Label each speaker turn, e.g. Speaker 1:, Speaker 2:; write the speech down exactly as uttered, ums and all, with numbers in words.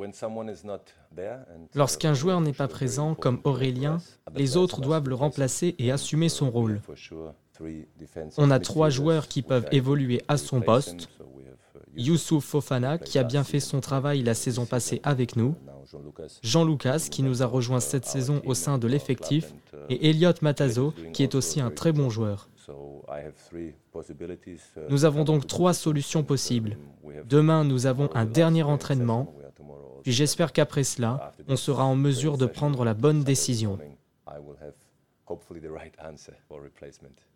Speaker 1: Lorsqu'un joueur n'est pas présent, comme Aurélien, les autres doivent le remplacer et assumer son rôle. On a trois joueurs qui peuvent évoluer à son poste. Youssouf Fofana, qui a bien fait son travail la saison passée avec nous. Jean Lucas, qui nous a rejoint cette saison au sein de l'effectif. Et Elliot Matazo, qui est aussi un très bon joueur. Nous avons donc trois solutions possibles. Demain, nous avons un dernier entraînement. Puis j'espère qu'après cela, on sera en mesure de prendre la bonne décision.